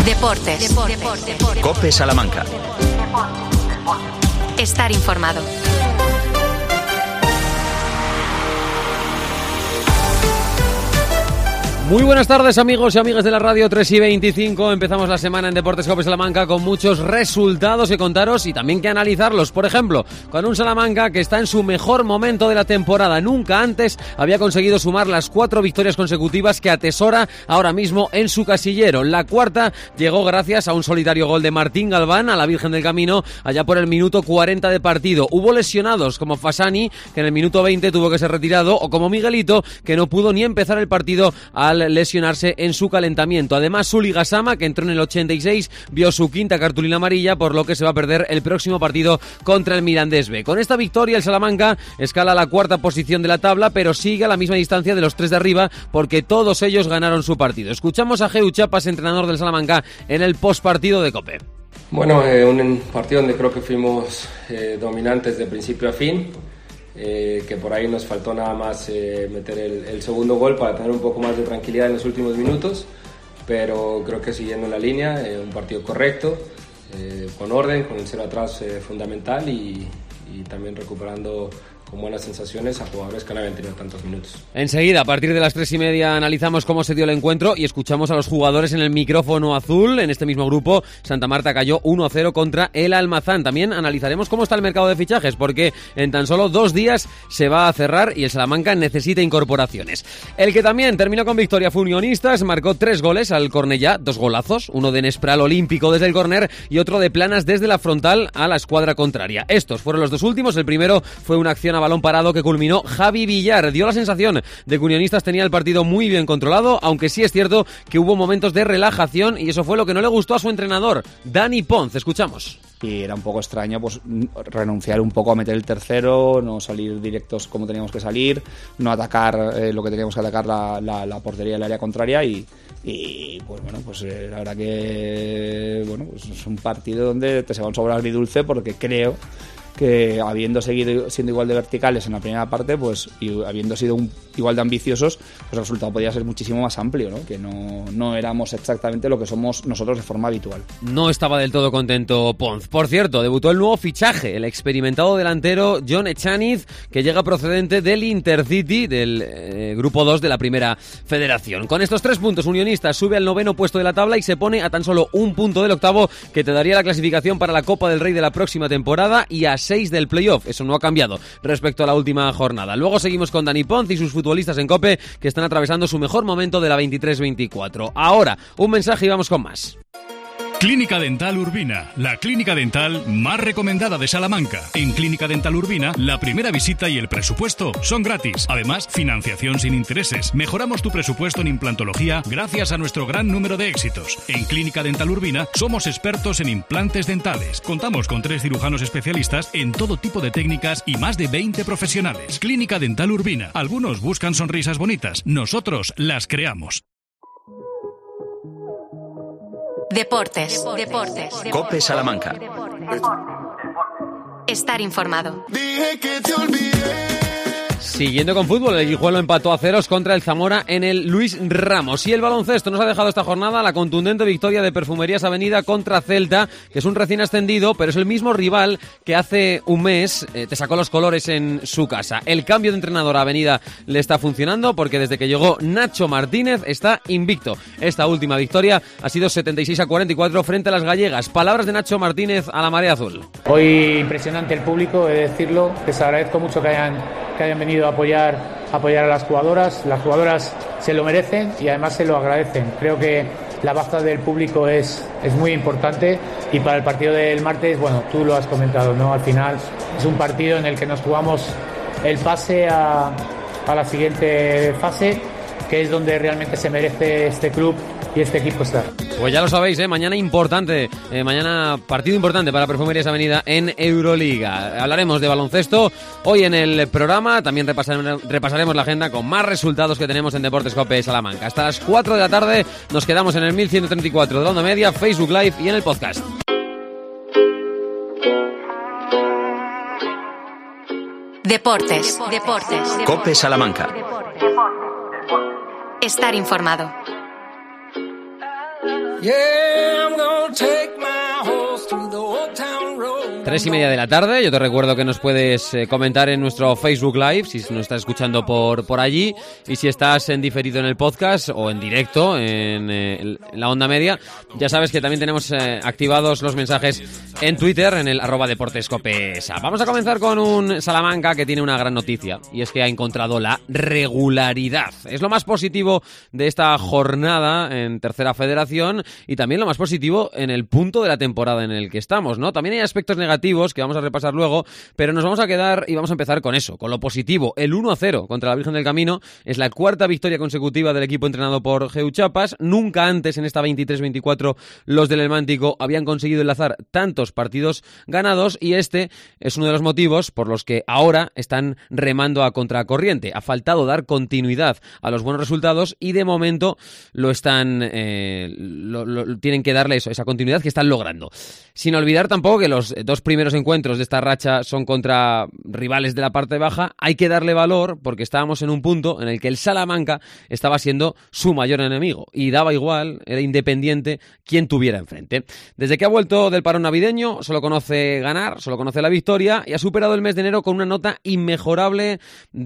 Deportes. COPE Salamanca. Estar informado. Muy buenas tardes, amigos y amigas de la radio 3:25. Empezamos la semana en Deportes COPE Salamanca con muchos resultados que contaros y también que analizarlos. Por ejemplo, con un Salamanca que está en su mejor momento de la temporada. Nunca antes había conseguido sumar las 4 victorias consecutivas que atesora ahora mismo en su casillero. La cuarta llegó gracias a un solitario gol de Martín Galván a la Virgen del Camino allá por el minuto 40 de partido. Hubo lesionados como Fasani, que en el minuto 20 tuvo que ser retirado, o como Miguelito, que no pudo ni empezar el partido al lesionarse en su calentamiento. Además, Uli Gassama, que entró en el 86, vio su quinta cartulina amarilla, por lo que se va a perder el próximo partido contra el Mirandés B. Con esta victoria, el Salamanca escala a la cuarta posición de la tabla, pero sigue a la misma distancia de los 3 de arriba, porque todos ellos ganaron su partido. Escuchamos a Geu Chapas, entrenador del Salamanca, en el postpartido de COPE. Bueno, un partido donde creo que fuimos dominantes de principio a fin. Que por ahí nos faltó nada más meter el segundo gol para tener un poco más de tranquilidad en los últimos minutos, pero creo que siguiendo la línea, un partido correcto, con orden, con el 0 atrás fundamental y también recuperando con buenas sensaciones a jugadores que no habían tenido tantos minutos. Enseguida, a partir de las 3:30, analizamos cómo se dio el encuentro y escuchamos a los jugadores en el micrófono azul. En este mismo grupo, Santa Marta cayó 1-0 contra el Almazán. También analizaremos cómo está el mercado de fichajes, porque en tan solo 2 días se va a cerrar y el Salamanca necesita incorporaciones. El que también terminó con victoria fue Unionistas, marcó 3 goles al Cornellá, 2 golazos, uno de Nespral olímpico desde el córner y otro de Planas desde la frontal a la escuadra contraria. Estos fueron los 2 últimos. El primero fue una acción a balón parado que culminó Javi Villar. Dio la sensación de que Unionistas tenía el partido muy bien controlado, aunque sí es cierto que hubo momentos de relajación y eso fue lo que no le gustó a su entrenador, Dani Ponz. Escuchamos. Y era un poco extraño pues renunciar un poco a meter el tercero, no salir directos como teníamos que salir, no atacar lo que teníamos que atacar, la portería del área contraria y pues bueno, pues la verdad que bueno, pues es un partido donde te se va un sabor agridulce, porque creo que habiendo seguido siendo igual de verticales en la primera parte, pues y habiendo sido igual de ambiciosos, pues el resultado podía ser muchísimo más amplio, ¿no? Que no éramos exactamente lo que somos nosotros de forma habitual. No estaba del todo contento Ponz. Por cierto, debutó el nuevo fichaje, el experimentado delantero John Echaniz, que llega procedente del Intercity, del grupo 2 de la Primera Federación. Con estos 3 puntos, Unionistas sube al 9º puesto de la tabla y se pone a tan solo 1 punto del 8º, que te daría la clasificación para la Copa del Rey de la próxima temporada y a 6 del playoff. Eso no ha cambiado respecto a la última jornada. Luego seguimos con Dani Ponz y sus futbolistas en COPE, que están atravesando su mejor momento de la 23-24. Ahora, un mensaje y vamos con más. Clínica Dental Urbina, la clínica dental más recomendada de Salamanca. En Clínica Dental Urbina, la primera visita y el presupuesto son gratis. Además, financiación sin intereses. Mejoramos tu presupuesto en implantología gracias a nuestro gran número de éxitos. En Clínica Dental Urbina somos expertos en implantes dentales. Contamos con 3 cirujanos especialistas en todo tipo de técnicas y más de 20 profesionales. Clínica Dental Urbina. Algunos buscan sonrisas bonitas, nosotros las creamos. Deportes. COPE Salamanca. Estar informado. Dije que te olvidé. Siguiendo con fútbol, el Guijuelo empató a 0 contra el Zamora en el Luis Ramos. Y el baloncesto nos ha dejado esta jornada la contundente victoria de Perfumerías Avenida contra Celta, que es un recién ascendido, pero es el mismo rival que hace un mes te sacó los colores en su casa. El cambio de entrenador a Avenida le está funcionando, porque desde que llegó Nacho Martínez está invicto. Esta última victoria ha sido 76-44 frente a las gallegas. Palabras de Nacho Martínez a la Marea Azul. Hoy impresionante el público, he de decirlo. Les agradezco mucho que hayan venido a apoyar a las jugadoras. Las jugadoras se lo merecen y además se lo agradecen. Creo que la baza del público es muy importante, y para el partido del martes, bueno, tú lo has comentado, ¿no? Al final es un partido en el que nos jugamos el pase a la siguiente fase, que es donde realmente se merece este club y este equipo estar. Pues ya lo sabéis, mañana importante, mañana partido importante para Perfumerías Avenida en Euroliga. Hablaremos de baloncesto hoy en el programa, también repasaremos la agenda con más resultados que tenemos en Deportes COPE Salamanca. Hasta las 4 de la tarde nos quedamos en el 1134 de la Onda Media, Facebook Live y en el podcast. Deportes. COPE Salamanca. Estar informado. Yeah. 3:30 de la tarde. Yo te recuerdo que nos puedes comentar en nuestro Facebook Live si nos estás escuchando por allí, y si estás en diferido en el podcast o en directo en la onda media, ya sabes que también tenemos activados los mensajes en Twitter en el @deportescopesa. Vamos a comenzar con un Salamanca que tiene una gran noticia, y es que ha encontrado la regularidad. Es lo más positivo de esta jornada en Tercera Federación, y también lo más positivo en el punto de la temporada en el que estamos, ¿no? También hay aspectos negativos que vamos a repasar luego, pero nos vamos a quedar y vamos a empezar con eso, con lo positivo. El 1-0 contra la Virgen del Camino es la cuarta victoria consecutiva del equipo entrenado por Geu Chapas. Nunca antes en esta 23-24 los del Helmántico habían conseguido enlazar tantos partidos ganados, y este es uno de los motivos por los que ahora están remando a contracorriente. Ha faltado dar continuidad a los buenos resultados, y de momento lo están tienen que darle esa continuidad que están logrando. Sin olvidar tampoco que los dos primeros encuentros de esta racha son contra rivales de la parte baja. Hay que darle valor porque estábamos en un punto en el que el Salamanca estaba siendo su mayor enemigo, y daba igual, era independiente quien tuviera enfrente. Desde que ha vuelto del parón navideño solo conoce ganar, solo conoce la victoria, y ha superado el mes de enero con una nota inmejorable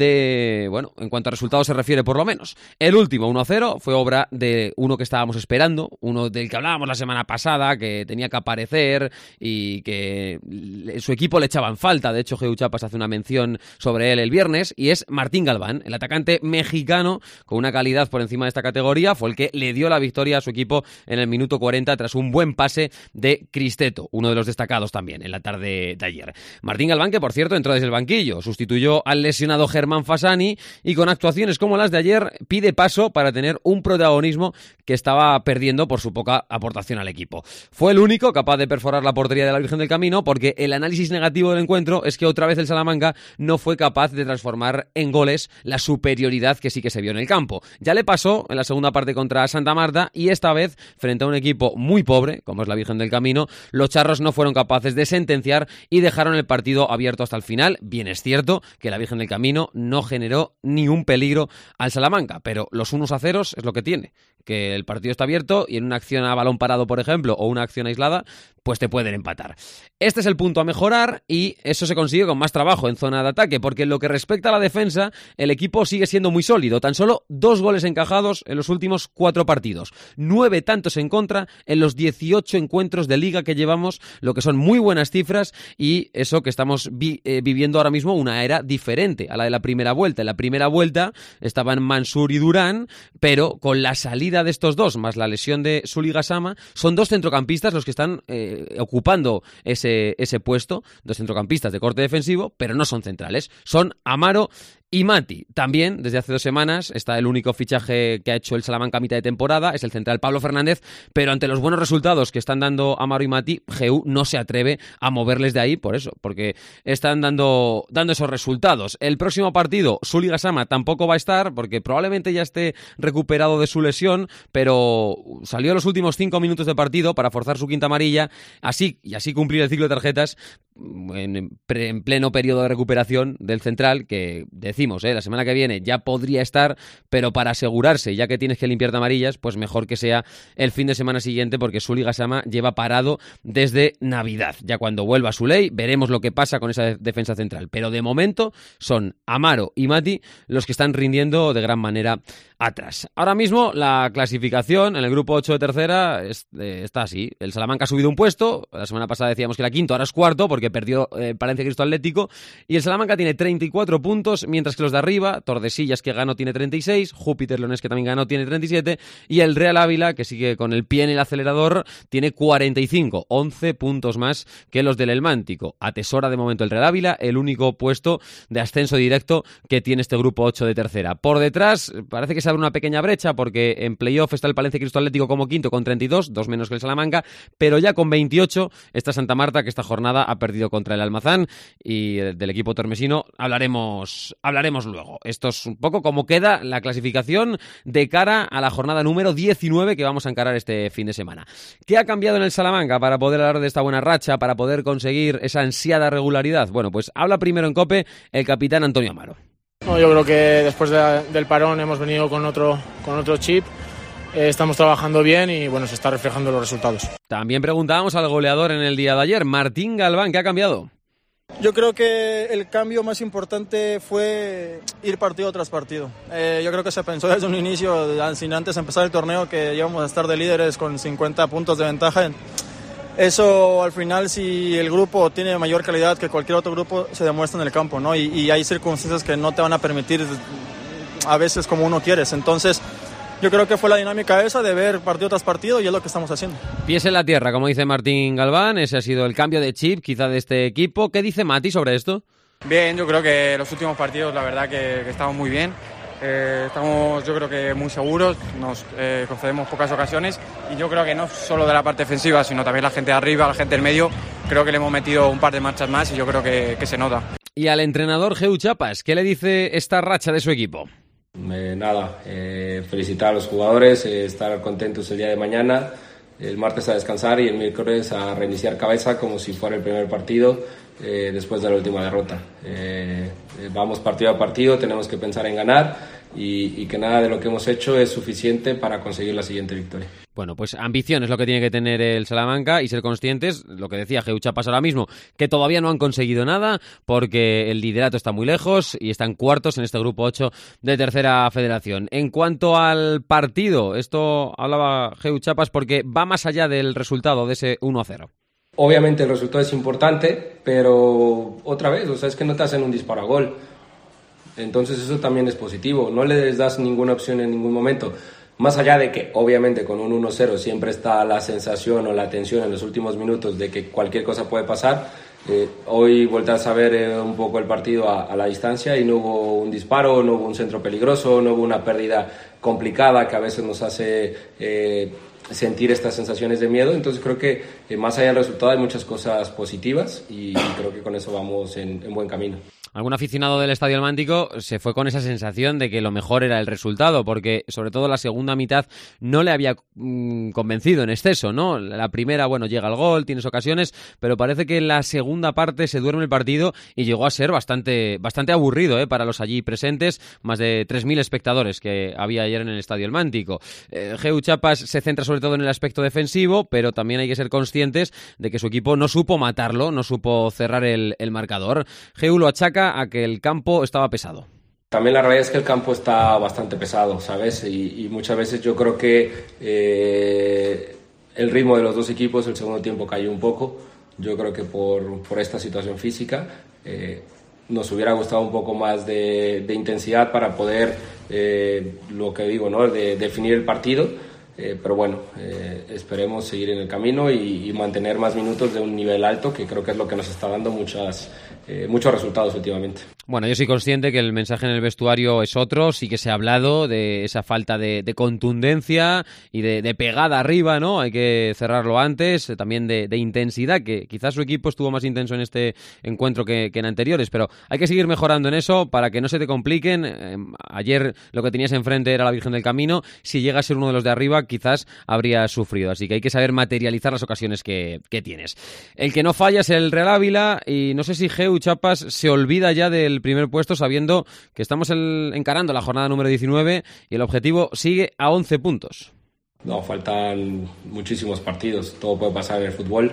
en cuanto a resultados se refiere, por lo menos. El último 1-0 fue obra de uno que estábamos esperando, uno del que hablábamos la semana pasada, que tenía que aparecer y que su equipo le echaba en falta. De hecho, Geu Chapas hace una mención sobre él el viernes, y es Martín Galván, el atacante mexicano con una calidad por encima de esta categoría. Fue el que le dio la victoria a su equipo en el minuto 40 tras un buen pase de Cristeto, uno de los destacados también en la tarde de ayer. Martín Galván, que por cierto entró desde el banquillo, sustituyó al lesionado Germán Fasani, y con actuaciones como las de ayer pide paso para tener un protagonismo que estaba perdiendo por su poca aportación al equipo. Fue el único capaz de perforar la portería de la Virgen del Camino, porque el análisis negativo del encuentro es que otra vez el Salamanca no fue capaz de transformar en goles la superioridad que sí que se vio en el campo. Ya le pasó en la segunda parte contra Santa Marta, y esta vez, frente a un equipo muy pobre, como es la Virgen del Camino, los charros no fueron capaces de sentenciar y dejaron el partido abierto hasta el final. Bien es cierto que la Virgen del Camino no generó ni un peligro al Salamanca, pero los 1-0 es lo que tiene, que el partido está abierto, y en una acción a balón parado, por ejemplo, o una acción aislada, pues te pueden empatar. Este es el punto a mejorar, y eso se consigue con más trabajo en zona de ataque, porque en lo que respecta a la defensa, el equipo sigue siendo muy sólido. Tan solo 2 goles encajados en los últimos 4 partidos, 9 tantos en contra en los 18 encuentros de liga que llevamos, lo que son muy buenas cifras, y eso que estamos viviendo ahora mismo una era diferente a la de la primera vuelta. En la primera vuelta estaban Mansur y Durán, pero con la salida de estos dos, más la lesión de Sully Gassama, son 2 centrocampistas los que están ocupando ese puesto, 2 centrocampistas de corte defensivo, pero no son centrales, son Amaro y Mati. También, desde hace 2 semanas, está el único fichaje que ha hecho el Salamanca a mitad de temporada, es el central Pablo Fernández, pero ante los buenos resultados que están dando Amaro y Mati, Geu no se atreve a moverles de ahí por eso, porque están dando esos resultados. El próximo partido, Sully Gassama tampoco va a estar, porque probablemente ya esté recuperado de su lesión, pero salió los últimos 5 minutos de partido para forzar su quinta amarilla, así cumplir el ciclo de tarjetas en pleno periodo de recuperación del central, que decimos, la semana que viene ya podría estar, pero para asegurarse, ya que tienes que limpiarte amarillas, pues mejor que sea el fin de semana siguiente, porque Sully Gassama lleva parado desde Navidad. Ya cuando vuelva Suley veremos lo que pasa con esa defensa central, pero de momento son Amaro y Mati los que están rindiendo de gran manera atrás. Ahora mismo la clasificación en el grupo 8 de tercera está así. El Salamanca ha subido un puesto, la semana pasada decíamos que era quinto, ahora es cuarto porque perdió Palencia Cristo Atlético, y el Salamanca tiene 34 puntos, mientras que los de arriba, Tordesillas, que ganó, tiene 36, Júpiter Leones, que también ganó, tiene 37, y el Real Ávila, que sigue con el pie en el acelerador, tiene 45, 11 puntos más que los del Helmántico. Atesora de momento el Real Ávila el único puesto de ascenso directo que tiene este grupo 8 de tercera. Por detrás parece que se abre una pequeña brecha, porque en playoff está el Palencia Cristo Atlético como quinto con 32, 2 menos que el Salamanca, pero ya con 28 está Santa Marta, que esta jornada ha perdido contra el Almazán, y del equipo tormesino hablaremos luego. Esto es un poco como queda la clasificación de cara a la jornada número 19 que vamos a encarar este fin de semana. ¿Qué ha cambiado en el Salamanca para poder hablar de esta buena racha, para poder conseguir esa ansiada regularidad? Bueno, pues habla primero en COPE el capitán Antonio Amaro. No, yo creo que después del parón hemos venido con otro chip, estamos trabajando bien y bueno, se está reflejando los resultados. También preguntábamos al goleador en el día de ayer, Martín Galván, ¿qué ha cambiado? Yo creo que el cambio más importante fue ir partido tras partido. Yo creo que se pensó desde un inicio, sin antes de empezar el torneo, que íbamos a estar de líderes con 50 puntos de ventaja. Eso al final, si el grupo tiene mayor calidad que cualquier otro grupo, se demuestra en el campo, ¿no? Y hay circunstancias que no te van a permitir a veces como uno quieres. Entonces, yo creo que fue la dinámica esa de ver partido tras partido y es lo que estamos haciendo. Pies en la tierra, como dice Martín Galván, ese ha sido el cambio de chip quizá de este equipo. ¿Qué dice Mati sobre esto? Bien, yo creo que los últimos partidos la verdad que estamos muy bien. Estamos yo creo que muy seguros, nos concedemos pocas ocasiones y yo creo que no solo de la parte defensiva, sino también la gente de arriba, la gente del medio, creo que le hemos metido un par de marchas más y yo creo que se nota. Y al entrenador Geu Chapas, ¿qué le dice esta racha de su equipo? Felicitar a los jugadores, estar contentos el día de mañana, el martes a descansar y el miércoles a reiniciar cabeza como si fuera el primer partido después de la última derrota. Vamos partido a partido, tenemos que pensar en ganar y que nada de lo que hemos hecho es suficiente para conseguir la siguiente victoria. Bueno, pues ambición es lo que tiene que tener el Salamanca y ser conscientes, lo que decía Geu Chapas ahora mismo, que todavía no han conseguido nada porque el liderato está muy lejos y están cuartos en este grupo 8 de tercera federación. En cuanto al partido, esto hablaba Geu Chapas porque va más allá del resultado de ese 1-0. Obviamente el resultado es importante, pero otra vez, es que no te hacen un disparo a gol. Entonces eso también es positivo, no les das ninguna opción en ningún momento. Más allá de que obviamente con un 1-0 siempre está la sensación o la tensión en los últimos minutos de que cualquier cosa puede pasar, hoy volteas a ver un poco el partido a la distancia y no hubo un disparo, no hubo un centro peligroso, no hubo una pérdida complicada que a veces nos hace sentir estas sensaciones de miedo. Entonces creo que más allá del resultado hay muchas cosas positivas y creo que con eso vamos en buen camino. Algún aficionado del Estadio Almántico se fue con esa sensación de que lo mejor era el resultado, porque sobre todo la segunda mitad no le había convencido en exceso, ¿no? La primera, bueno, llega el gol, tienes ocasiones, pero parece que en la segunda parte se duerme el partido y llegó a ser bastante aburrido para los allí presentes, más de 3.000 espectadores que había ayer en el Estadio Almántico. Geu Chapas se centra sobre todo en el aspecto defensivo, pero también hay que ser conscientes de que su equipo no supo matarlo, no supo cerrar el marcador. Geu lo achaca a que el campo estaba pesado. También la realidad es que el campo está bastante pesado, ¿sabes? Y muchas veces yo creo que el ritmo de los dos equipos el segundo tiempo cayó un poco. Yo creo que por esta situación física nos hubiera gustado un poco más de intensidad para poder, lo que digo, ¿no? De definir el partido. Pero bueno, esperemos seguir en el camino y mantener más minutos de un nivel alto, que creo que es lo que nos está dando muchos resultados últimamente. Bueno, yo soy consciente que el mensaje en el vestuario es otro, sí que se ha hablado de esa falta de contundencia y de pegada arriba, ¿no? Hay que cerrarlo antes, también de intensidad, que quizás su equipo estuvo más intenso en este encuentro que en anteriores, pero hay que seguir mejorando en eso para que no se te compliquen. Ayer lo que tenías enfrente era la Virgen del Camino, si llega a ser uno de los de arriba quizás habría sufrido, así que hay que saber materializar las ocasiones que tienes. El que no falla es el Real Ávila y no sé si Geu Chapas se olvida ya del primer puesto sabiendo que estamos encarando la jornada número 19 y el objetivo sigue a 11 puntos. No, faltan muchísimos partidos, todo puede pasar en el fútbol.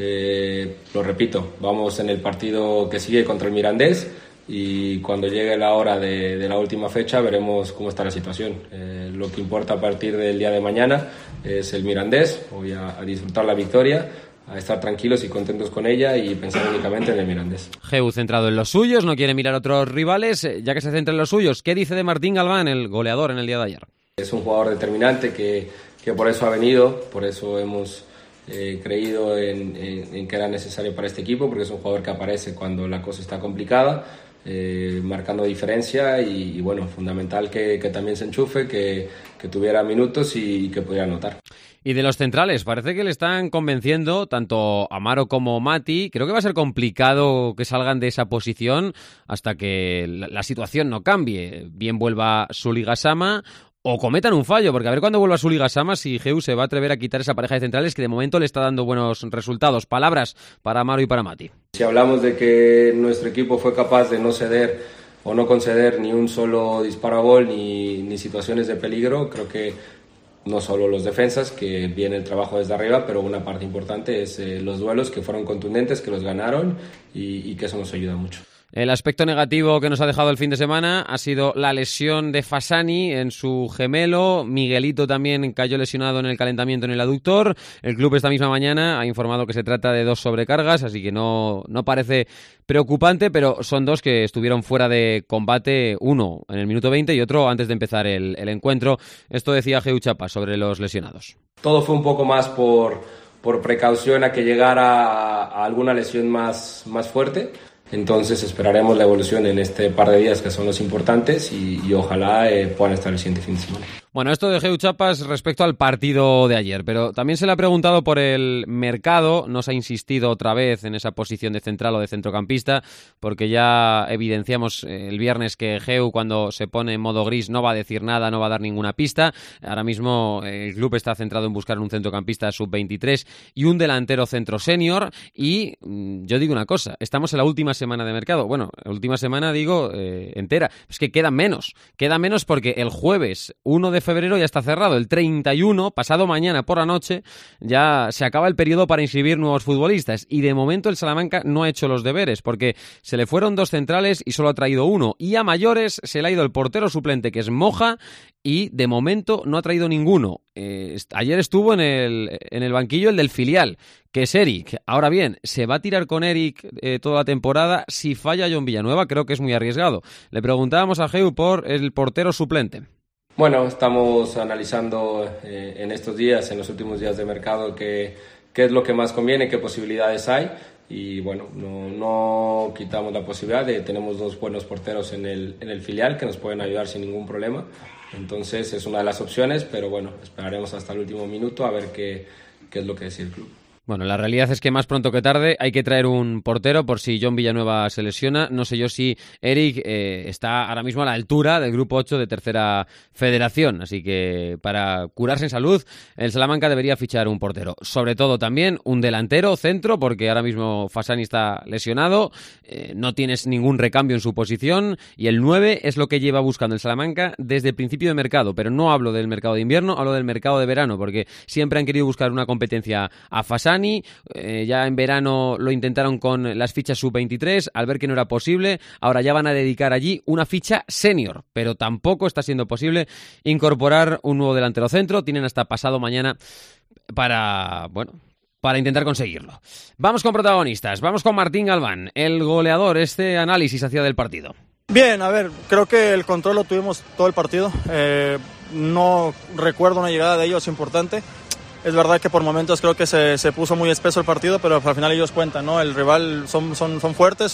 Lo repito, vamos en el partido que sigue contra el Mirandés y cuando llegue la hora de la última fecha veremos cómo está la situación. Lo que importa a partir del día de mañana es el Mirandés, voy a disfrutar la victoria, a estar tranquilos y contentos con ella y pensar únicamente en el Mirandés. Geu centrado en los suyos, no quiere mirar a otros rivales, ya que se centra en los suyos. ¿Qué dice de Martín Galván, el goleador en el día de ayer? Es un jugador determinante que por eso ha venido, por eso hemos creído en que era necesario para este equipo, porque es un jugador que aparece cuando la cosa está complicada, marcando diferencia y bueno, fundamental que también se enchufe, que tuviera minutos y que pudiera anotar. Y de los centrales, parece que le están convenciendo tanto Amaro como Mati. Creo que va a ser complicado que salgan de esa posición hasta que la situación no cambie. Bien vuelva Sully Gassama o cometan un fallo, porque a ver cuándo vuelva Sully Gassama si Geu se va a atrever a quitar esa pareja de centrales que de momento le está dando buenos resultados. Palabras para Amaro y para Mati. Si hablamos de que nuestro equipo fue capaz de no ceder o no conceder ni un solo disparo a gol ni situaciones de peligro, creo que no solo los defensas, que viene el trabajo desde arriba, pero una parte importante es los duelos que fueron contundentes, que los ganaron y que eso nos ayuda mucho. El aspecto negativo que nos ha dejado el fin de semana ha sido la lesión de Fasani en su gemelo. Miguelito también cayó lesionado en el calentamiento en el aductor. El club esta misma mañana ha informado que se trata de 2 sobrecargas, así que no parece preocupante, pero son 2 que estuvieron fuera de combate, uno en el minuto 20 y otro antes de empezar el encuentro. Esto decía Geu Chapa sobre los lesionados. Todo fue un poco más por precaución a que llegara a alguna lesión más fuerte. Entonces esperaremos la evolución en este par de días que son los importantes y ojalá puedan estar el siguiente fin de semana. Bueno, esto de Geu Chapas respecto al partido de ayer, pero también se le ha preguntado por el mercado, no se ha insistido otra vez en esa posición de central o de centrocampista, porque ya evidenciamos el viernes que Geu cuando se pone en modo gris no va a decir nada, no va a dar ninguna pista. Ahora mismo el club está centrado en buscar un centrocampista sub-23 y un delantero centro senior y yo digo una cosa, estamos en la última semana de mercado, bueno, la última semana digo entera, es que queda menos porque el jueves 1 de febrero ya está cerrado, el 31, pasado mañana por la noche, ya se acaba el periodo para inscribir nuevos futbolistas y de momento el Salamanca no ha hecho los deberes porque se le fueron 2 centrales y solo ha traído 1 y a mayores se le ha ido el portero suplente que es Moja y de momento no ha traído ninguno. Ayer estuvo en el banquillo el del filial, que es Eric. Ahora bien, ¿se va a tirar con Eric toda la temporada? Si falla Jon Villanueva, creo que es muy arriesgado. Le preguntábamos a Geu por el portero suplente. Bueno, estamos analizando en estos días, en los últimos días de mercado, qué es lo que más conviene, qué posibilidades hay. Y bueno, no quitamos la posibilidad tenemos 2 buenos porteros en el filial que nos pueden ayudar sin ningún problema. Entonces es una de las opciones, pero bueno, esperaremos hasta el último minuto a ver qué es lo que decide el club. Bueno, la realidad es que más pronto que tarde hay que traer un portero por si Jon Villanueva se lesiona. No sé yo si Eric está ahora mismo a la altura del Grupo 8 de Tercera Federación. Así que para curarse en salud, el Salamanca debería fichar un portero. Sobre todo también un delantero centro, porque ahora mismo Fasani está lesionado. No tienes ningún recambio en su posición. Y el 9 es lo que lleva buscando el Salamanca desde el principio de mercado. Pero no hablo del mercado de invierno, hablo del mercado de verano, porque siempre han querido buscar una competencia a Fasani. Ya en verano lo intentaron con las fichas sub-23, al ver que no era posible, ahora ya van a dedicar allí una ficha senior, pero tampoco está siendo posible incorporar un nuevo delantero centro. Tienen hasta pasado mañana para intentar conseguirlo. Vamos con protagonistas, vamos con Martín Galván, el goleador. Este análisis hacía del partido. Bien, a ver, creo que el control lo tuvimos todo el partido. No recuerdo una llegada de ellos importante. Es verdad que por momentos creo que se puso muy espeso el partido, pero al final ellos cuentan, ¿no? El rival son fuertes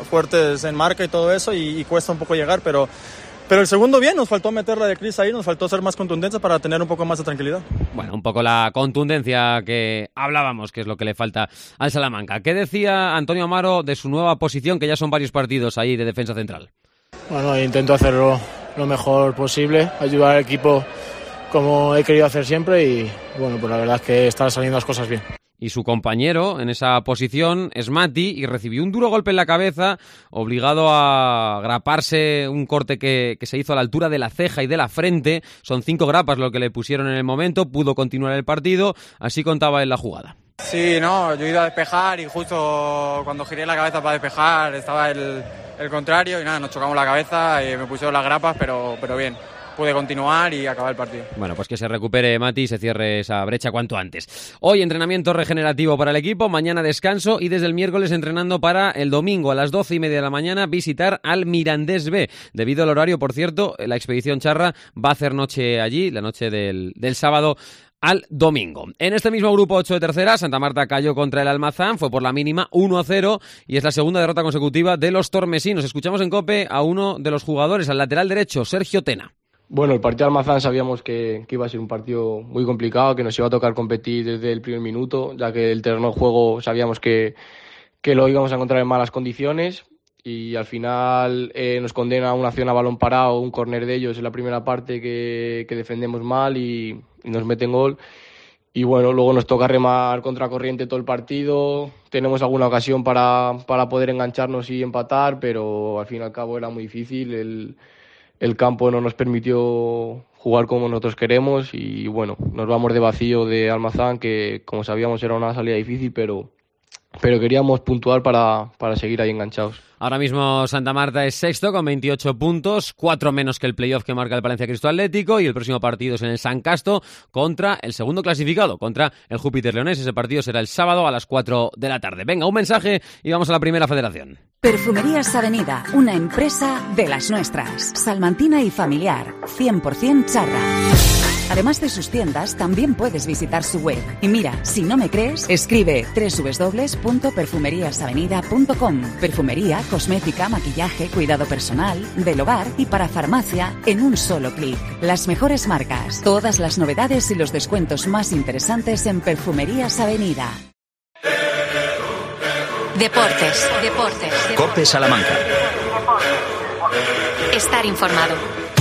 en marca y todo eso y cuesta un poco llegar, pero el segundo bien, nos faltó meter la de Cris ahí, nos faltó ser más contundentes para tener un poco más de tranquilidad. Bueno, un poco la contundencia que hablábamos, que es lo que le falta al Salamanca. ¿Qué decía Antonio Amaro de su nueva posición, que ya son varios partidos ahí de defensa central? Bueno, intento hacerlo lo mejor posible, ayudar al equipo como he querido hacer siempre y bueno, pues la verdad es que están saliendo las cosas bien. Y su compañero en esa posición es Mati y recibió un duro golpe en la cabeza, obligado a graparse un corte que se hizo a la altura de la ceja y de la frente. Son 5 grapas lo que le pusieron en el momento, pudo continuar el partido, así contaba en la jugada. Sí, no, yo he ido a despejar y justo cuando giré la cabeza para despejar estaba el contrario y nada, nos chocamos la cabeza y me pusieron las grapas, pero bien. Pude continuar y acabar el partido. Bueno, pues que se recupere Mati y se cierre esa brecha cuanto antes. Hoy entrenamiento regenerativo para el equipo, mañana descanso y desde el miércoles entrenando para el domingo a las 12:30 de la mañana visitar al Mirandés B. Debido al horario, por cierto, la expedición charra va a hacer noche allí, la noche del sábado al domingo. En este mismo grupo 8 de tercera, Santa Marta cayó contra el Almazán, fue por la mínima 1-0 y es la segunda derrota consecutiva de los tormesinos. Escuchamos en COPE a uno de los jugadores, al lateral derecho, Sergio Tena. Bueno, el partido de Almazán sabíamos que iba a ser un partido muy complicado, que nos iba a tocar competir desde el primer minuto, ya que el terreno de juego sabíamos que lo íbamos a encontrar en malas condiciones y al final nos condena a una acción a balón parado, un córner de ellos en la primera parte que defendemos mal y nos meten gol. Y bueno, luego nos toca remar contracorriente todo el partido, tenemos alguna ocasión para poder engancharnos y empatar, pero al fin y al cabo era muy difícil. El campo no nos permitió jugar como nosotros queremos y bueno, nos vamos de vacío de Almazán, que como sabíamos era una salida difícil, pero queríamos puntuar para seguir ahí enganchados. Ahora mismo Santa Marta es sexto con 28 puntos, 4 menos que el playoff que marca el Palencia Cristo Atlético, y el próximo partido es en el San Casto contra el segundo clasificado, contra el Júpiter Leonés. Ese partido será el sábado a las 4 de la tarde. Venga, un mensaje y vamos a la primera federación. Perfumerías Avenida, una empresa de las nuestras. Salmantina y familiar, 100% charra. Además de sus tiendas, también puedes visitar su web. Y mira, si no me crees, escribe www.perfumeriasavenida.com. Perfumería, cosmética, maquillaje, cuidado personal, del hogar y para farmacia en un solo clic. Las mejores marcas, todas las novedades y los descuentos más interesantes en Perfumerías Avenida. Deportes. COPE Salamanca. Estar informado.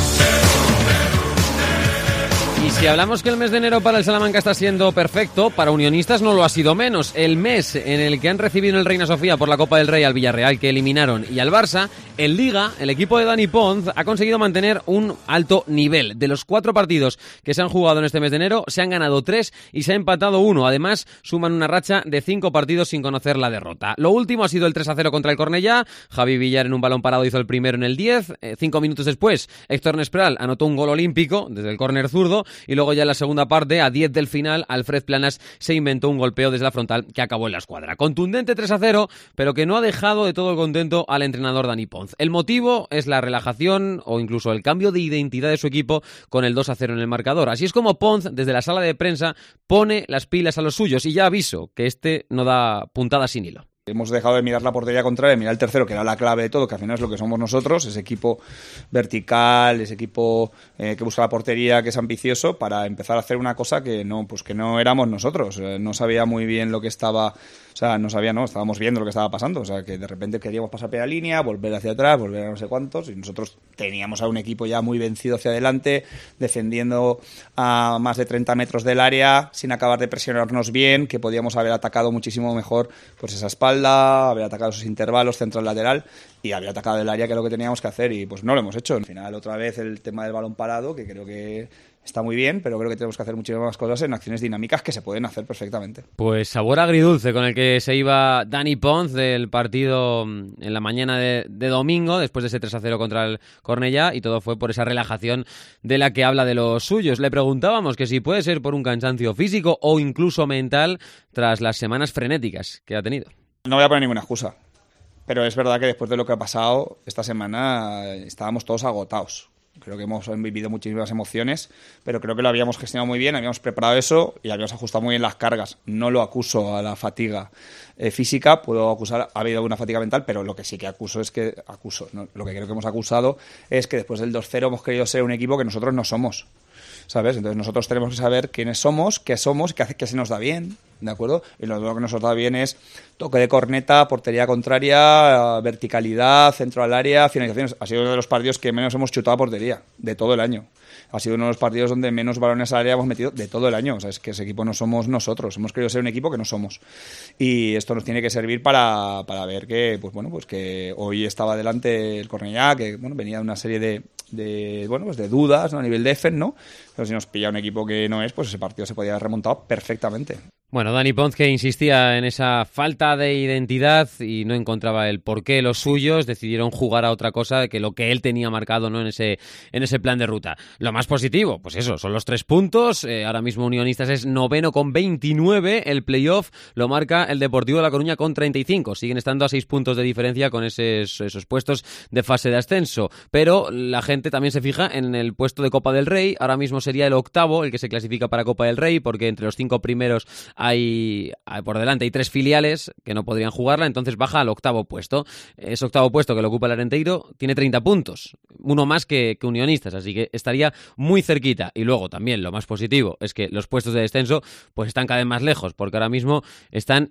Y si hablamos que el mes de enero para el Salamanca está siendo perfecto, para Unionistas no lo ha sido menos. El mes en el que han recibido el Reina Sofía por la Copa del Rey al Villarreal, que eliminaron, y al Barça, en Liga, el equipo de Dani Ponz ha conseguido mantener un alto nivel. De los 4 partidos que se han jugado en este mes de enero, se han ganado 3 y se ha empatado 1. Además, suman una racha de 5 partidos sin conocer la derrota. Lo último ha sido el 3-0 contra el Cornellá. Javi Villar en un balón parado hizo el primero en el 10. 5 minutos después, Héctor Nespral anotó un gol olímpico desde el córner zurdo. Y luego ya en la segunda parte, a 10 del final, Alfred Planas se inventó un golpeo desde la frontal que acabó en la escuadra. Contundente 3-0, pero que no ha dejado de todo contento al entrenador Dani Ponz. El motivo es la relajación o incluso el cambio de identidad de su equipo con el 2-0 en el marcador. Así es como Ponz, desde la sala de prensa, pone las pilas a los suyos, y ya aviso que este no da puntadas sin hilo. Hemos dejado de mirar la portería contraria, mirar el tercero, que era la clave de todo, que al final es lo que somos nosotros, ese equipo vertical, ese equipo que busca la portería, que es ambicioso, para empezar a hacer una cosa que no éramos nosotros. No sabía muy bien lo que estaba, estábamos viendo lo que estaba pasando, o sea, que de repente queríamos pasar por la línea, volver hacia atrás, volver a no sé cuántos, y nosotros teníamos a un equipo ya muy vencido hacia adelante, defendiendo a más de 30 metros del área, sin acabar de presionarnos bien, que podíamos haber atacado muchísimo mejor pues esa espalda, haber atacado esos intervalos central-lateral y haber atacado el área, que es lo que teníamos que hacer, y pues no lo hemos hecho. Al final, otra vez, el tema del balón parado, que creo que está muy bien, pero creo que tenemos que hacer muchísimas más cosas en acciones dinámicas que se pueden hacer perfectamente. Pues sabor agridulce con el que se iba Dani Ponz del partido en la mañana de domingo, después de ese 3-0 contra el Cornellá, y todo fue por esa relajación de la que habla de los suyos. Le preguntábamos que si puede ser por un cansancio físico o incluso mental tras las semanas frenéticas que ha tenido. No voy a poner ninguna excusa, pero es verdad que después de lo que ha pasado esta semana estábamos todos agotados. Creo que hemos vivido muchísimas emociones, pero creo que lo habíamos gestionado muy bien, habíamos preparado eso y habíamos ajustado muy bien las cargas. No lo acuso a la fatiga física, puedo acusar, ha habido una fatiga mental, pero lo que sí que acuso, ¿no? Lo que creo que hemos acusado es que después del 2-0 hemos querido ser un equipo que nosotros no somos, ¿sabes? Entonces nosotros tenemos que saber quiénes somos, qué se nos da bien, ¿de acuerdo? Y lo que nos da bien es toque de corneta, portería contraria, verticalidad, centro al área, finalizaciones. Ha sido uno de los partidos que menos hemos chutado a portería de todo el año. Ha sido uno de los partidos donde menos balones al área hemos metido de todo el año. O sea, es que ese equipo no somos nosotros. Hemos querido ser un equipo que no somos. Y esto nos tiene que servir para ver que, pues que hoy estaba delante el Cornellá, que venía de una serie de dudas, ¿no? A nivel de defensa, ¿no? Pero si nos pilla un equipo que no es, pues ese partido se podía haber remontado perfectamente. Bueno, Dani Ponz, que insistía en esa falta de identidad y no encontraba el porqué los suyos, decidieron jugar a otra cosa que lo que él tenía marcado, ¿no? en ese plan de ruta. Lo más positivo, pues eso, son los 3 puntos. Ahora mismo Unionistas es noveno con 29. El playoff lo marca el Deportivo de La Coruña con 35. Siguen estando a 6 puntos de diferencia con esos puestos de fase de ascenso. Pero la gente también se fija en el puesto de Copa del Rey. Ahora mismo sería el octavo el que se clasifica para Copa del Rey, porque entre los 5 primeros hay por delante hay 3 filiales que no podrían jugarla, entonces baja al octavo puesto. Ese octavo puesto que lo ocupa el Arenteiro tiene 30 puntos, uno más que Unionistas, así que estaría muy cerquita. Y luego también lo más positivo es que los puestos de descenso pues están cada vez más lejos, porque ahora mismo están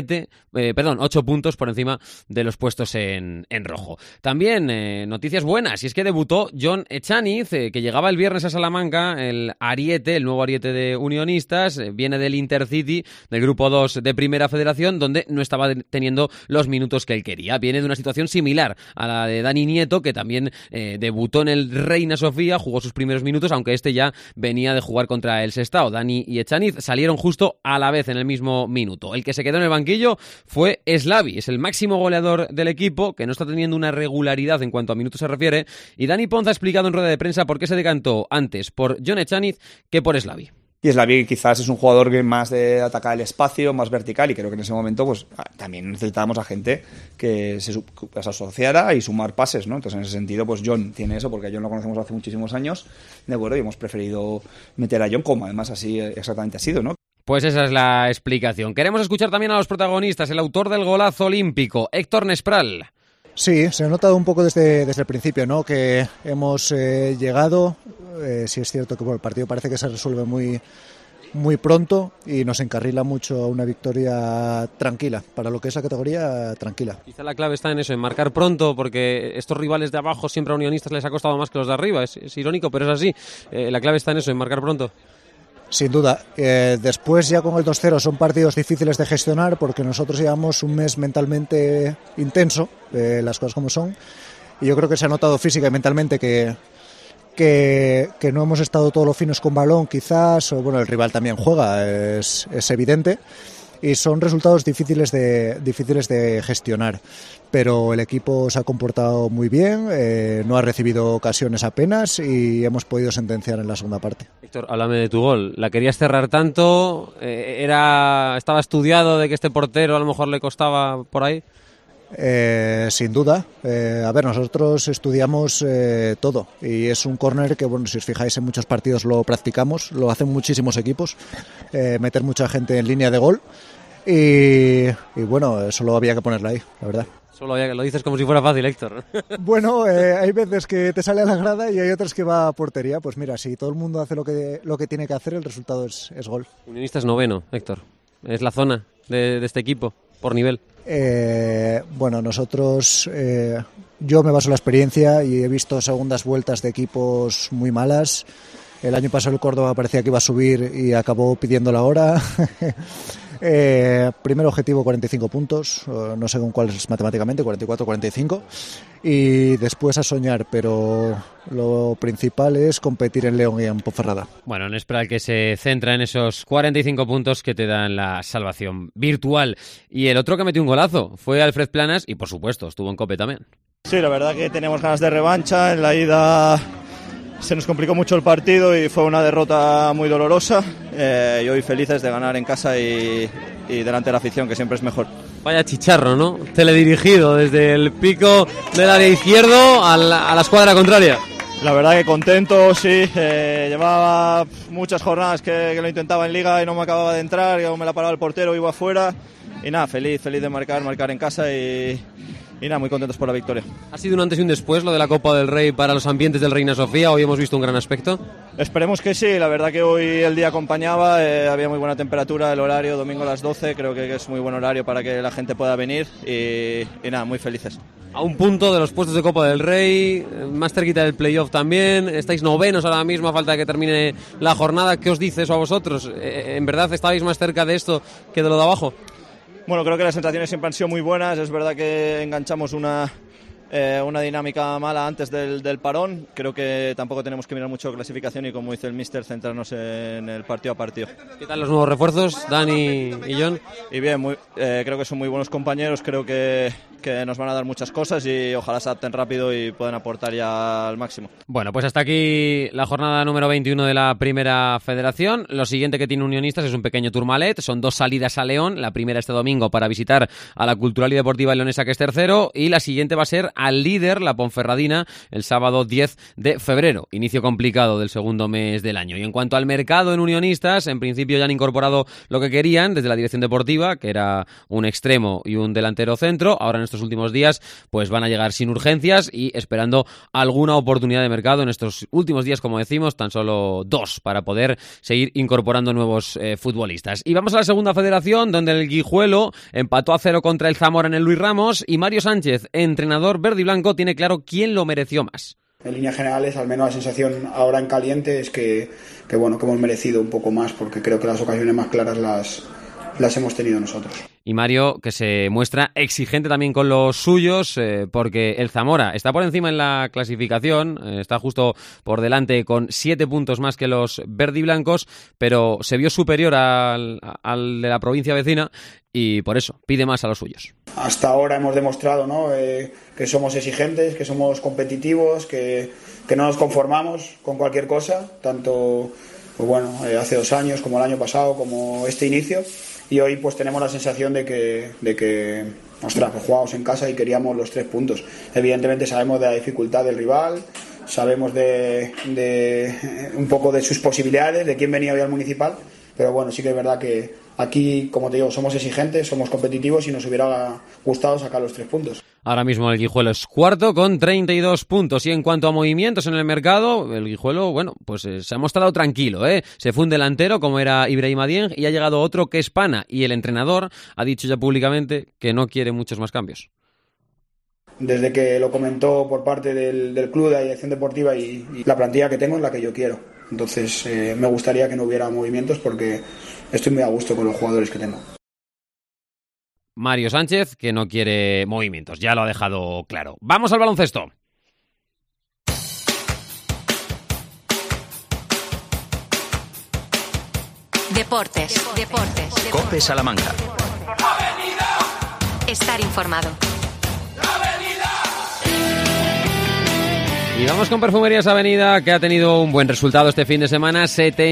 8 puntos por encima de los puestos en rojo. También noticias buenas, y es que debutó Jon Echaniz, que llegaba el viernes a Salamanca, el nuevo ariete de Unionistas, viene del Intercity Maccabi, del grupo 2 de Primera Federación, donde no estaba teniendo los minutos que él quería. Viene de una situación similar a la de Dani Nieto, que también debutó en el Reina Sofía, jugó sus primeros minutos, aunque este ya venía de jugar contra el Sestao. Dani y Echaniz salieron justo a la vez en el mismo minuto. El que se quedó en el banquillo fue Slavi, es el máximo goleador del equipo, que no está teniendo una regularidad en cuanto a minutos se refiere, y Dani Ponz ha explicado en rueda de prensa por qué se decantó antes por Jon Echaniz que por Slavi. Y Slavi quizás es un jugador que más de atacar el espacio, más vertical, y creo que en ese momento pues también necesitábamos a gente que se asociara y sumar pases, ¿no? Entonces en ese sentido pues Jon tiene eso, porque a Jon lo conocemos hace muchísimos años, de acuerdo, y hemos preferido meter a Jon, como además así exactamente ha sido, ¿no? Pues esa es la explicación. Queremos escuchar también a los protagonistas, el autor del golazo olímpico, Héctor Nespral. Sí, se ha notado un poco desde el principio, ¿no? Que hemos llegado, sí es cierto que el partido parece que se resuelve muy pronto y nos encarrila mucho a una victoria tranquila, para lo que es la categoría tranquila. Quizá la clave está en eso, en marcar pronto, porque estos rivales de abajo siempre a Unionistas les ha costado más que los de arriba, es irónico, pero es así. La clave está en eso, en marcar pronto. Sin duda. Después ya con el 2-0 son partidos difíciles de gestionar porque nosotros llevamos un mes mentalmente intenso, las cosas como son, y yo creo que se ha notado física y mentalmente que no hemos estado todos los finos con balón quizás, o bueno, el rival también juega, es evidente, y son resultados difíciles de gestionar, pero el equipo se ha comportado muy bien, no ha recibido ocasiones apenas y hemos podido sentenciar en la segunda parte. Héctor, háblame de tu gol. ¿La querías cerrar tanto? ¿Estaba estudiado de que este portero a lo mejor le costaba por ahí? Sin duda. A ver, nosotros estudiamos todo y es un córner que, bueno, si os fijáis en muchos partidos lo practicamos, lo hacen muchísimos equipos, meter mucha gente en línea de gol y bueno, solo había que ponerla ahí, la verdad. Lo dices como si fuera fácil, Héctor. Bueno, hay veces que te sale a la grada y hay otras que va a portería. Pues mira, si todo el mundo hace lo que tiene que hacer, el resultado es gol. Unionistas noveno, Héctor. Es la zona de este equipo, por nivel. Bueno, nosotros, yo me baso en la experiencia y he visto segundas vueltas de equipos muy malas. El año pasado el Córdoba parecía que iba a subir y acabó pidiendo la hora. Primer objetivo 45 puntos, no sé con cuál es matemáticamente, 44, 45, y después a soñar, pero lo principal es competir en León y en Ponferrada. Bueno, no espera que se centra en esos 45 puntos que te dan la salvación virtual. Y el otro que metió un golazo fue Alfred Planas y por supuesto estuvo en Cope también. Sí, la verdad que teníamos ganas de revancha. En la ida se nos complicó mucho el partido y fue una derrota muy dolorosa, y hoy felices de ganar en casa y delante de la afición, que siempre es mejor. Vaya chicharro, ¿no? Teledirigido desde el pico del área izquierdo a la escuadra contraria. La verdad que contento, sí. Llevaba muchas jornadas que lo intentaba en Liga y no me acababa de entrar, y me la paraba el portero, iba afuera, y nada, feliz de marcar en casa y nada, muy contentos por la victoria. ¿Ha sido un antes y un después lo de la Copa del Rey para los ambientes del Reina Sofía? Hoy hemos visto un gran aspecto. Esperemos que sí, la verdad que hoy el día acompañaba, había muy buena temperatura, el horario domingo a las 12, creo que es muy buen horario para que la gente pueda venir y nada, muy felices. A un punto de los puestos de Copa del Rey, más cerquita del playoff también, estáis novenos ahora mismo a falta de que termine la jornada. ¿Qué os dice eso a vosotros? ¿En verdad estabais más cerca de esto que de lo de abajo? Bueno, creo que las sensaciones siempre han sido muy buenas. Es verdad que enganchamos una dinámica mala antes del parón. Creo que tampoco tenemos que mirar mucho clasificación y, como dice el míster, centrarnos en el partido a partido. ¿Qué tal los nuevos refuerzos, Dani y Jon? Y bien, creo que son muy buenos compañeros. Creo que nos van a dar muchas cosas y ojalá se adapten rápido y puedan aportar ya al máximo. Bueno, pues hasta aquí la jornada número 21 de la Primera Federación. Lo siguiente que tiene Unionistas es un pequeño tourmalet. Son 2 salidas a León. La primera este domingo para visitar a la Cultural y Deportiva Leonesa, que es tercero, y la siguiente va a ser al líder, la Ponferradina, el sábado 10 de febrero. Inicio complicado del segundo mes del año. Y en cuanto al mercado en Unionistas, en principio ya han incorporado lo que querían desde la dirección deportiva, que era un extremo y un delantero centro. Ahora en estos últimos días pues van a llegar sin urgencias y esperando alguna oportunidad de mercado en estos últimos días, como decimos, tan solo 2 para poder seguir incorporando nuevos futbolistas. Y vamos a la segunda federación, donde el Guijuelo empató a 0 contra el Zamora en el Luis Ramos, y Mario Sánchez, entrenador verde y blanco, tiene claro quién lo mereció más. En líneas generales, al menos la sensación ahora en caliente es que hemos merecido un poco más, porque creo que las ocasiones más claras las hemos tenido nosotros. Y Mario, que se muestra exigente también con los suyos, porque el Zamora está por encima en la clasificación, está justo por delante con 7 puntos más que los verdiblancos, pero se vio superior al de la provincia vecina y por eso pide más a los suyos. Hasta ahora hemos demostrado, ¿no?, que somos exigentes, que somos competitivos, que no nos conformamos con cualquier cosa, tanto pues bueno, hace 2 años como el año pasado, como este inicio. Y hoy pues tenemos la sensación de que ostras, pues jugábamos en casa y queríamos los 3 puntos. Evidentemente sabemos de la dificultad del rival, sabemos de un poco de sus posibilidades, de quién venía hoy al Municipal, pero bueno, sí que es verdad que aquí, como te digo, somos exigentes, somos competitivos y nos hubiera gustado sacar los 3 puntos. Ahora mismo el Guijuelo es cuarto con 32 puntos. Y en cuanto a movimientos en el mercado, el Guijuelo, bueno, pues se ha mostrado tranquilo, ¿eh? Se fue un delantero, como era Ibrahima Dieng, y ha llegado otro que es Pana. Y el entrenador ha dicho ya públicamente que no quiere muchos más cambios. Desde que lo comentó por parte del club de la dirección deportiva y la plantilla que tengo es la que yo quiero. Entonces me gustaría que no hubiera movimientos porque estoy muy a gusto con los jugadores que tengo. Mario Sánchez, que no quiere movimientos, ya lo ha dejado claro. Vamos al baloncesto. Deportes. COPE Salamanca. Estar informado. Y vamos con Perfumerías Avenida, que ha tenido un buen resultado este fin de semana,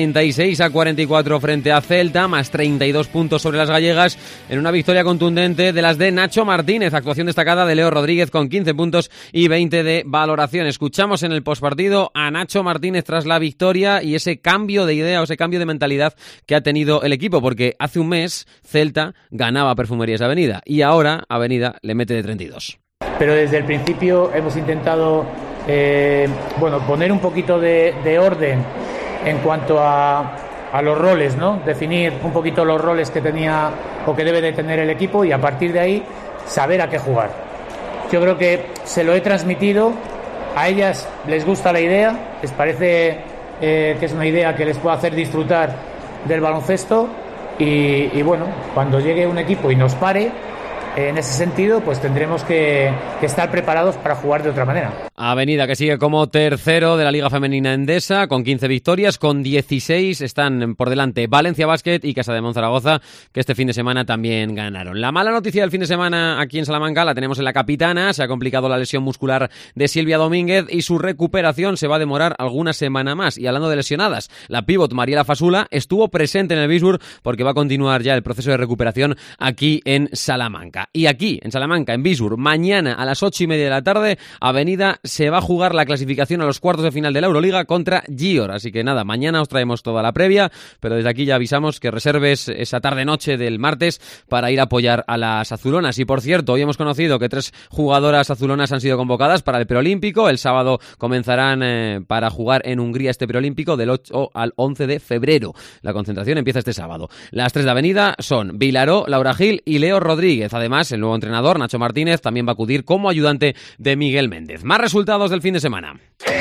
76-44 frente a Celta, más 32 puntos sobre las gallegas, en una victoria contundente de las de Nacho Martínez, actuación destacada de Leo Rodríguez con 15 puntos y 20 de valoración. Escuchamos en el postpartido a Nacho Martínez tras la victoria y ese cambio de idea o ese cambio de mentalidad que ha tenido el equipo, porque hace un mes Celta ganaba a Perfumerías Avenida y ahora Avenida le mete de 32. Pero desde el principio hemos intentado poner un poquito de orden en cuanto a los roles, ¿no? Definir un poquito los roles que tenía o que debe de tener el equipo y a partir de ahí saber a qué jugar. Yo creo que se lo he transmitido, a ellas les gusta la idea, les parece que es una idea que les puede hacer disfrutar del baloncesto y bueno, cuando llegue un equipo y nos pare, en ese sentido, pues tendremos que estar preparados para jugar de otra manera. Avenida, que sigue como tercero de la Liga Femenina Endesa, con 15 victorias, con 16 están por delante Valencia Basket y Casa de Monzaragoza, que este fin de semana también ganaron. La mala noticia del fin de semana aquí en Salamanca la tenemos en la capitana, se ha complicado la lesión muscular de Silvia Domínguez y su recuperación se va a demorar alguna semana más. Y hablando de lesionadas, la pívot Mariela Fasula estuvo presente en el Bisburg porque va a continuar ya el proceso de recuperación aquí en Salamanca. Y aquí, en Salamanca, en Bisburg, mañana a las 8:30 de la tarde, Avenida se va a jugar la clasificación a los cuartos de final de la Euroliga contra Gior. Así que nada, mañana os traemos toda la previa, pero desde aquí ya avisamos que reserves esa tarde-noche del martes para ir a apoyar a las azulonas. Y por cierto, hoy hemos conocido que 3 jugadoras azulonas han sido convocadas para el preolímpico. El sábado comenzarán para jugar en Hungría este preolímpico del 8 al 11 de febrero. La concentración empieza este sábado. Las 3 de Avenida son Vilaró, Laura Gil y Leo Rodríguez. Además, el nuevo entrenador, Nacho Martínez, también va a acudir como ayudante de Miguel Méndez. Más resultados del fin de semana.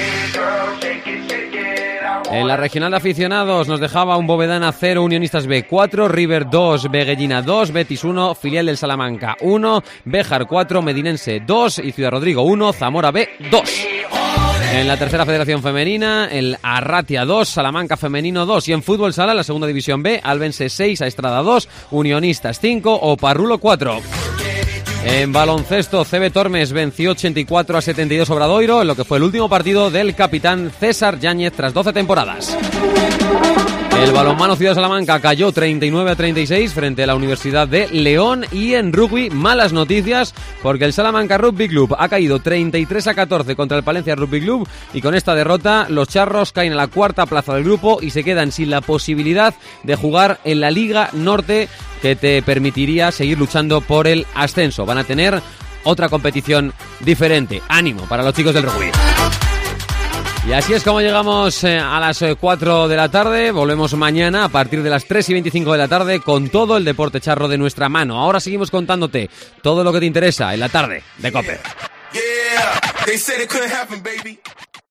En la regional de aficionados nos dejaba un Bovedana 0, Unionistas B 4, River 2, Beguellina 2, Betis 1, filial del Salamanca 1, Béjar 4, Medinense 2 y Ciudad Rodrigo 1, Zamora B 2. En la tercera federación femenina, el Arratia 2, Salamanca femenino 2 y en fútbol sala, la segunda división B, Albense 6, Aestrada 2, Unionistas 5, Oparrulo 4. En baloncesto, CB Tormes venció 84-72 Obradoiro en lo que fue el último partido del capitán César Yáñez tras 12 temporadas. El balonmano Ciudad Salamanca cayó 39-36 frente a la Universidad de León y en rugby malas noticias porque el Salamanca Rugby Club ha caído 33-14 contra el Palencia Rugby Club y con esta derrota los charros caen a la 4ª plaza del grupo y se quedan sin la posibilidad de jugar en la Liga Norte que te permitiría seguir luchando por el ascenso. Van a tener otra competición diferente. Ánimo para los chicos del rugby. Y así es como llegamos a las 4 de la tarde. Volvemos mañana a partir de las 3:25 de la tarde con todo el deporte charro de nuestra mano. Ahora seguimos contándote todo lo que te interesa en la tarde de COPE.